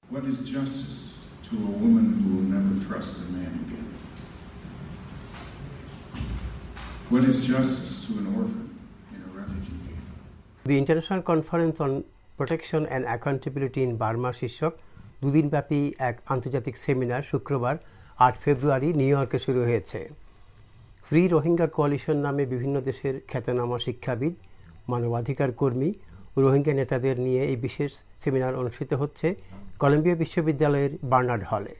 What is justice to a woman who will never trust a man again? What is justice to an orphan in a refugee camp? The International Conference on Protection and Accountability in Burma শীর্ষক দুদিনব্যাপী এক আন্তর্জাতিক seminar শুক্রবার ৮ ফেব্রুয়ারি new ইয়র্কে শুরু হয়েছে। Free Rohingya coalition নামে বিভিন্ন দেশের খ্যাতনামা শিক্ষাবিদ, মানবাধিকার কর্মী ও রোহিঙ্গা নেতাদের নিয়ে এই বিশেষ সেমিনার অনুষ্ঠিত হচ্ছে কলম্বিয়া বিশ্ববিদ্যালয়ের বার্নার্ড হলে।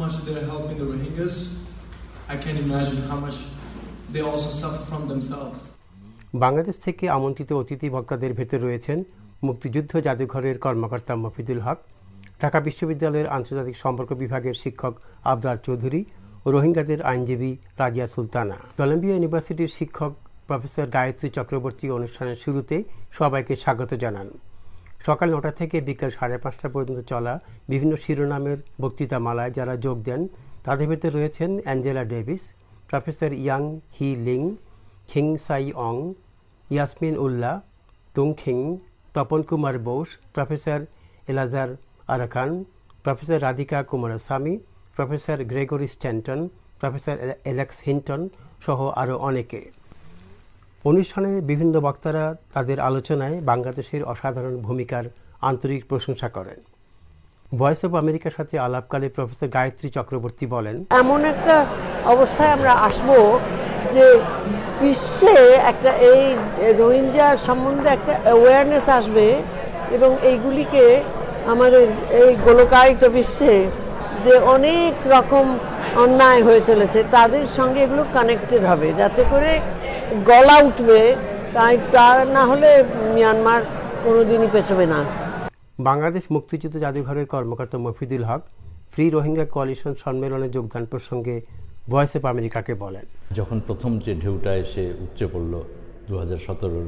বাংলাদেশ থেকে আমন্ত্রিত অতিথি বক্তাদের ভেতর রয়েছেন মুক্তিযুদ্ধ জাদুঘরের কর্মকর্তা মফিদুল হক, ঢাকা বিশ্ববিদ্যালয়ের আন্তর্জাতিক সম্পর্ক বিভাগের শিক্ষক আবরার চৌধুরী ও রোহিঙ্গাদের আইনজীবী রাজিয়া সুলতানা। কলম্বিয়া ইউনিভার্সিটির শিক্ষক প্রফেসর গায়ত্রী চক্রবর্তী অনুষ্ঠানের শুরুতে সবাইকে স্বাগত জানান। সকাল ৯টা থেকে বিকেল ৫:৩০ পর্যন্ত চলা বিভিন্ন শিরোনামের বক্তৃতামালায় যারা যোগ দেন তাদের ভেতর রয়েছেন Angela Davis, professor Yang He Ling, Khin Sai Aung, Yasmin Ullah, Tun Khin, Tapan Kumar Bose, professor Elazar Arakan, professor Radhika Coomaraswamy, professor Gregory Stanton, professor Alex Hinton সহ আরও অনেকে। অনুষ্ঠানে বিভিন্ন বক্তারা তাদের আলোচনায় বাংলাদেশের অসাধারণ ভূমিকার আন্তরিক প্রশংসা করেন। ভয়েস অব আমেরিকার সাথে আলাপকালে প্রফেসর গায়ত্রী চক্রবর্তী বলেন, এমন একটা অবস্থায় আমরা আসব যে বিশ্বে একটা এই রোহিঙ্গা সম্বন্ধে একটা অ্যাওয়ারনেস আসবে এবং এইগুলিকে আমাদের এই গোলকায়িত বিশ্বে যে অনেক রকম অন্যায় হয়ে চলেছে তাদের সঙ্গে এগুলো কানেক্টেড হবে, যাতে করে গলা উঠবে, তাই তা না হলে মিয়ানমার কোনোদিনই পেছবে না। বাংলাদেশ মুক্তিযুদ্ধ জাদুঘরের কর্মকর্তা Mofidul Haque free Rohingya coalition সম্মেলনে যোগদান প্রসঙ্গে ভয়েস অব আমেরিকাকে বলেন, যখন প্রথম যে ঢেউটা এসে উপচে পড়ল 2017-র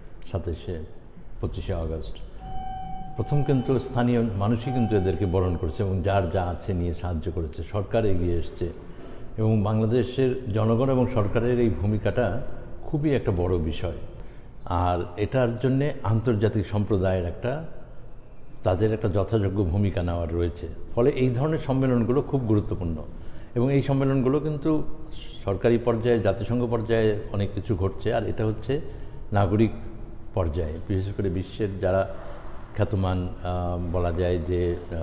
25শে আগস্ট, প্রথম কিন্তু স্থানীয় মানুষই কিন্তু এদেরকে বরণ করেছে এবং যার যা আছে নিয়ে সাহায্য করেছে। সরকার এগিয়ে এসছে এবং বাংলাদেশের জনগণ এবং সরকারের এই ভূমিকাটা খুবই একটা বড় বিষয়। আর এটার জন্যে আন্তর্জাতিক সম্প্রদায়ের তাদের একটা যথাযোগ্য ভূমিকা নেওয়ার রয়েছে। ফলে এই ধরনের সম্মেলনগুলো খুব গুরুত্বপূর্ণ এবং এই সম্মেলনগুলো কিন্তু সরকারি পর্যায়ে, জাতিসংঘ পর্যায়ে অনেক কিছু ঘটছে, আর এটা হচ্ছে নাগরিক পর্যায়ে, বিশেষ করে বিশ্বের যারা খ্যাতমান বলা যায় যে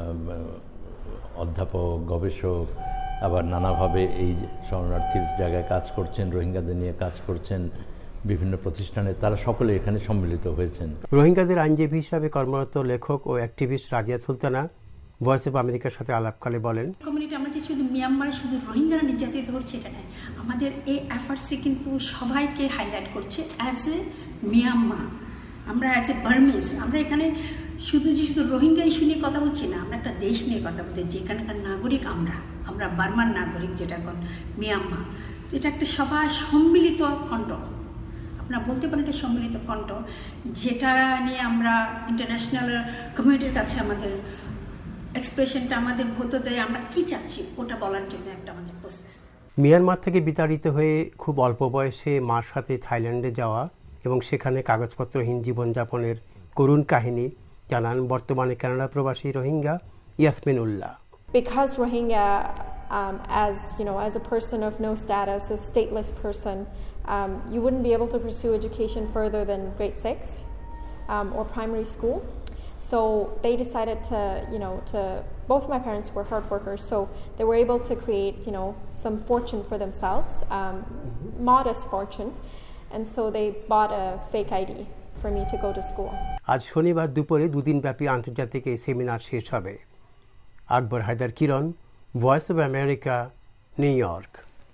অধ্যাপক, গবেষক, আবার নানাভাবে এই শরণার্থীর জায়গায় কাজ করছেন, রোহিঙ্গাদের নিয়ে কাজ করছেন বিভিন্ন প্রতিষ্ঠানে, তারা সকলে এখানে সম্মিলিত হয়েছেন। রোহিঙ্গাদের আইনজীবী হিসাবে কর্মরত লেখক ও activist Razia Sultana voice of আমেরিকার সাথে আলাপকালে বলেন, কমিউনিটি আমরা যে শুধু মিয়ানমারে শুধু রোহিঙ্গারা নির্যাতিত হচ্ছে এটা নয়, আমাদের এই এফার্টসে কিন্তু সবাইকে হাইলাইট করছে অ্যাজ এ মিয়ানমার, আমরা অ্যাজ এ বার্মিজ। আমরা এখানে শুধু রোহিঙ্গা ইস্যু নিয়ে কথা বলছি না, আমরা একটা দেশ নিয়ে কথা বলছি যেখানকার নাগরিক আমরা বার্মার নাগরিক, যেটা এখন মিয়ানমার। এটা একটা সবাই সম্মিলিত কণ্ঠ, আপনারা বলতে পারেন এটা সম্মিলিত কণ্ঠ, যেটা নিয়ে আমরা ইন্টারন্যাশনাল কমিউনিটির কাছে আমাদের এক্সপ্রেশনটা, আমাদের ভোট দেয় আমরা কি চাচ্ছি ওটা বলার জন্য একটা আমাদের প্রসেস। মিয়ানমার থেকে বিতাড়িত হয়ে খুব অল্প বয়সে মার সাথে থাইল্যান্ডে যাওয়া এবং সেখানে কাগজপত্রহীন জীবনযাপনের করুণ কাহিনী জানান বর্তমানে কানাডা প্রবাসী রোহিঙ্গা ইয়াসমিন উল্লাহ। Because Rohingya, as a person of no status, a stateless person, you wouldn't be able to pursue education further than grade 6 or primary school. So they decided to both my parents were hard workers, so they were able to create, some fortune for themselves, modest fortune, and so they bought a fake ID for me to go to school. আজ শনিবার দুপুরে দুদিনব্যাপী আন্তর্জাতিক এই seminar শেষ হবে। Akbar Haider Kiron, voice of America, New York.